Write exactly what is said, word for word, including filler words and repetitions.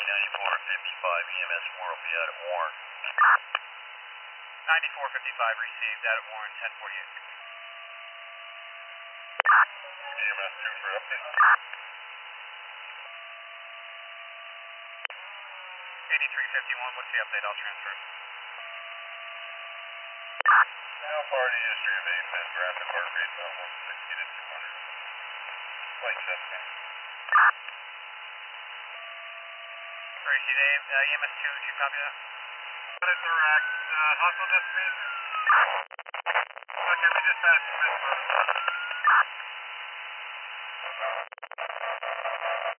ninety-four fifty-five, E M S four will be out at Warren. ninety-four fifty-five received out at Warren, ten forty-eight. E M S two for update. eighty-three fifty-one, what's the update? I'll transfer. Now party history of eight-man rapid heart rate about one sixty to two hundred. Flight chest man. Received uh, E M S two, do you copy that? That is correct. Uh, hospital destination? Okay, we just passed Smithburg.